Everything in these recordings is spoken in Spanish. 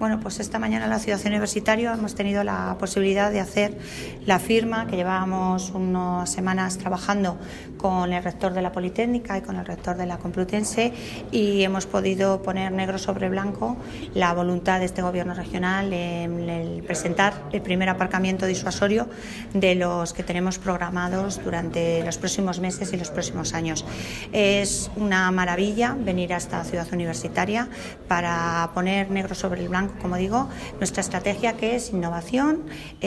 Bueno, pues esta mañana en la Ciudad Universitaria hemos tenido la posibilidad de hacer la firma que llevábamos unas semanas trabajando con el rector de la Politécnica y con el rector de la Complutense, y hemos podido poner negro sobre blanco la voluntad de este Gobierno regional en el presentar el primer aparcamiento disuasorio de los que tenemos programados durante los próximos meses y los próximos años. Es una maravilla venir a esta Ciudad Universitaria para poner negro sobre el blanco, como digo, nuestra estrategia, que es innovación,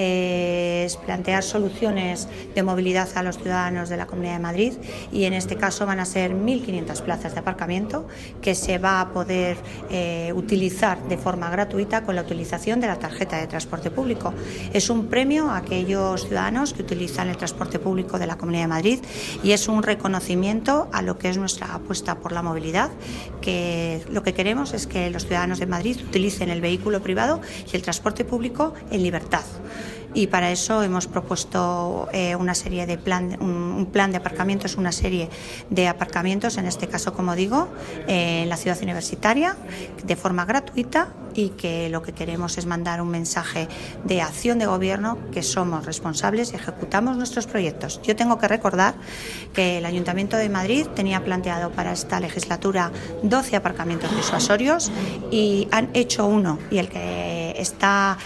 es plantear soluciones de movilidad a los ciudadanos de la Comunidad de Madrid, y en este caso van a ser 1.500 plazas de aparcamiento que se va a poder utilizar de forma gratuita con la utilización de la tarjeta de transporte público. Es un premio a aquellos ciudadanos que utilizan el transporte público de la Comunidad de Madrid y es un reconocimiento a lo que es nuestra apuesta por la movilidad, que lo que queremos es que los ciudadanos de Madrid utilicen el vehículo privado y el transporte público en libertad. Y para eso hemos propuesto una serie de un plan de aparcamientos, una serie de aparcamientos, en este caso, como digo, en la Ciudad Universitaria, de forma gratuita, y que lo que queremos es mandar un mensaje de acción de gobierno, que somos responsables y ejecutamos nuestros proyectos. Yo tengo que recordar que el Ayuntamiento de Madrid tenía planteado para esta legislatura 12 aparcamientos disuasorios y han hecho uno, y el que está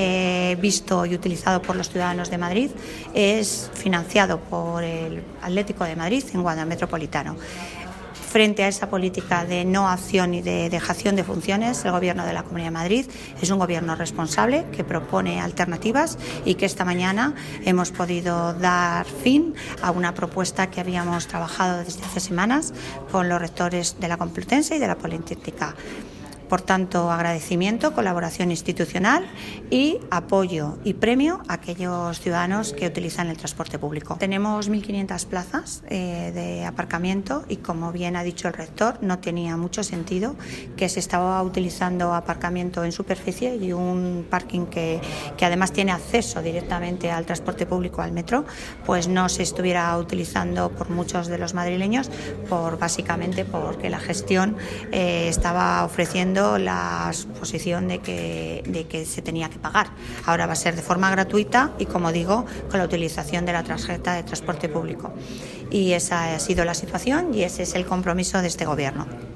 visto y utilizado por los ciudadanos de Madrid es financiado por el Atlético de Madrid en Wanda Metropolitano. Frente a esa política de no acción y de dejación de funciones, el Gobierno de la Comunidad de Madrid es un gobierno responsable que propone alternativas, y que esta mañana hemos podido dar fin a una propuesta que habíamos trabajado desde hace semanas con los rectores de la Complutense y de la Politécnica. Por tanto, agradecimiento, colaboración institucional y apoyo y premio a aquellos ciudadanos que utilizan el transporte público. Tenemos 1.500 plazas de aparcamiento y, como bien ha dicho el rector, no tenía mucho sentido que se estaba utilizando aparcamiento en superficie y un parking que además tiene acceso directamente al transporte público, al metro, pues no se estuviera utilizando por muchos de los madrileños, básicamente porque la gestión estaba ofreciendo la suposición de que se tenía que pagar. Ahora va a ser de forma gratuita y, como digo, con la utilización de la tarjeta de transporte público. Y esa ha sido la situación y ese es el compromiso de este Gobierno.